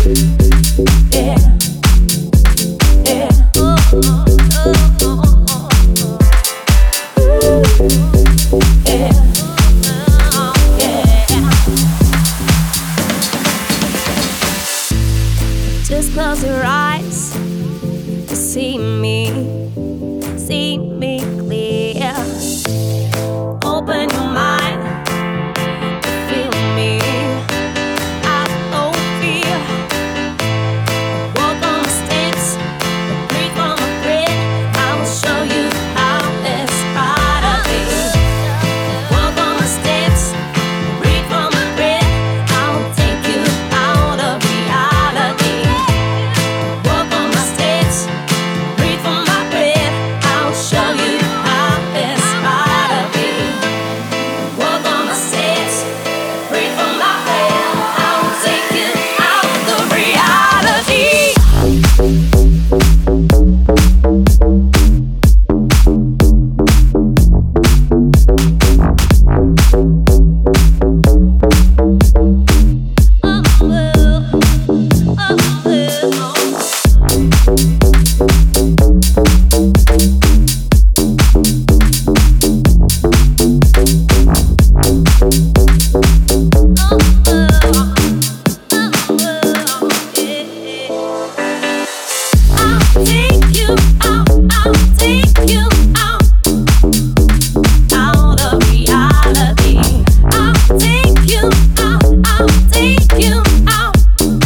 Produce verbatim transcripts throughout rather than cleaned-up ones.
Just close your eyes to see me, see me clear. Open your mind to feel me. I don't fear. Walk on the steps, breathe on the grid. I will show you how it's gotta be. Walk on the steps, breathe on the grid. I will take you out of reality. Walk on my steps, breathe on my grid. I'll show you how it's gotta be. Walk on my steps, breathe on my grid. I will take you out of reality. Take you out, I'll take you out, out of reality. I'll take you out, I'll take you out,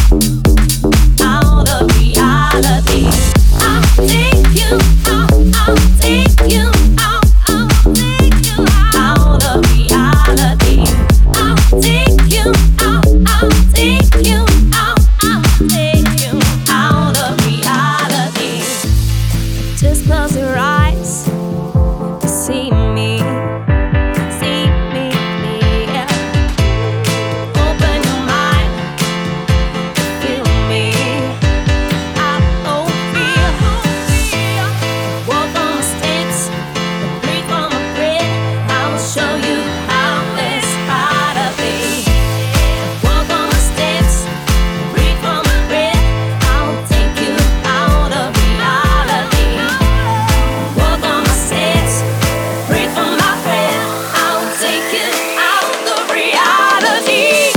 out of reality. I'll take you out, I'll take you out, I'll take you out of reality. I'll take you out, I'll take you out, I'll take you out of reality. Just close your eyes to see me, see me clear. Open your mind to feel me. I don't fear. Walk on the steps, breathe on the grid. I will show you how it's gotta be. Walk on the steps, breathe on the grid. I will take you out of reality. Walk on my steps, breathe on my breath. I will take you out of reality.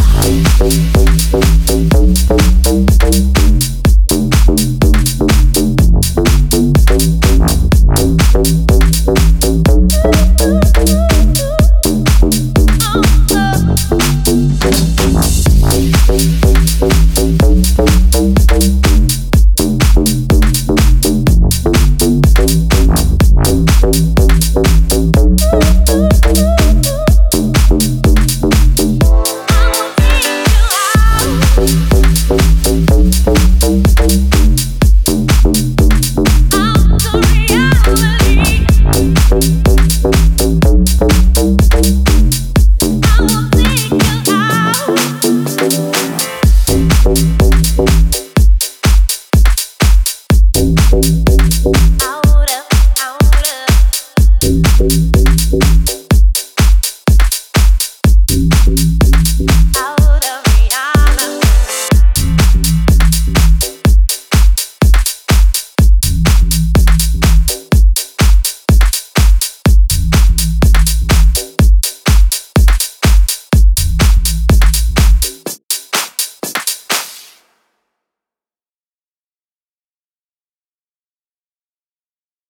Out of, out of